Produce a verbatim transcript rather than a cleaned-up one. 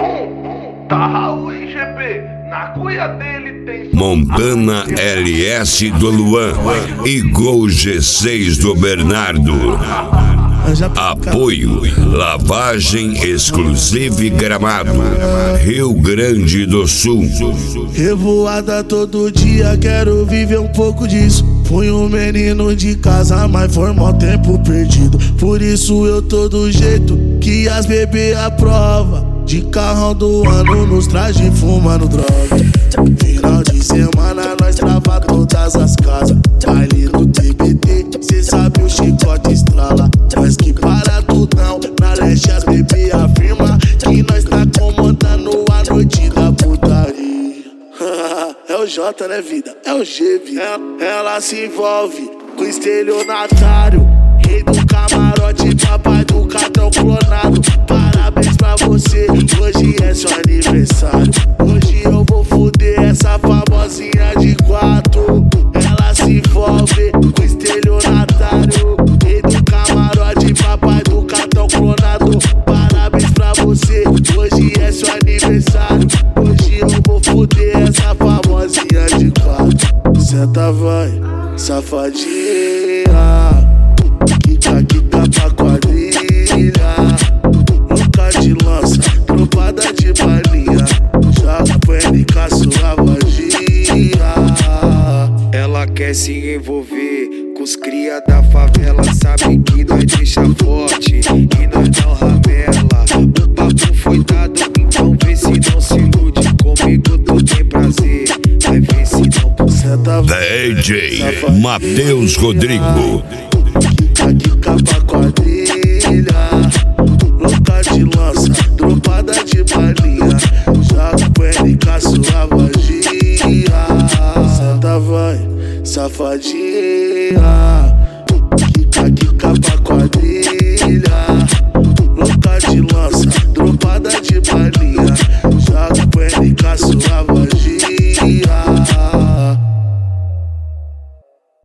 Tá Raul e G P, na cuia dele tem Montana L S do Luan e Gol G seis do Bernardo. Apoio Lavagem Exclusive Gramado, Rio Grande do Sul. Revoada todo dia, quero viver um pouco disso. Fui um menino de casa, mas foi mó tempo perdido. Por isso eu tô do jeito que as bebê aprova. De carrão do ano nos traje fumando droga. Final de semana nós trava todas as casas. Baile no T B T, cê sabe o chicote estrala. Mas que para tudão, na leste as bebê afirma que nós tá comandando a noite da putaria. É o J, né, vida? É o G, vida. Ela se envolve com estelionatário, rei do camarote, papai do cartão clonado. Parabéns pra você, hoje é seu aniversário. Hoje eu vou fuder essa famosinha de quatro. Ela se envolve com estelionatário, rei do camarote, papai do cartão clonado. Parabéns pra você, hoje é seu aniversário. Hoje eu vou fuder essa famosinha de quatro. Senta vai, safadinha, quica, quica pra quadrilha. Louca de lança, tropada de balinha. Joga pro N K sua vagia. Ela quer se envolver com os cria da favela. Sabe que nós deixa forte e nós não ramela. O papo foi dado, então vê se não se ilude. Comigo tu tem prazer, vai ver se não senta D J Matheus Rodrigo. Quica, quica pra quadrilha. Louca de lança, dropada de balinha. Joga pro N K sua vagia. Senta vai, safadinha.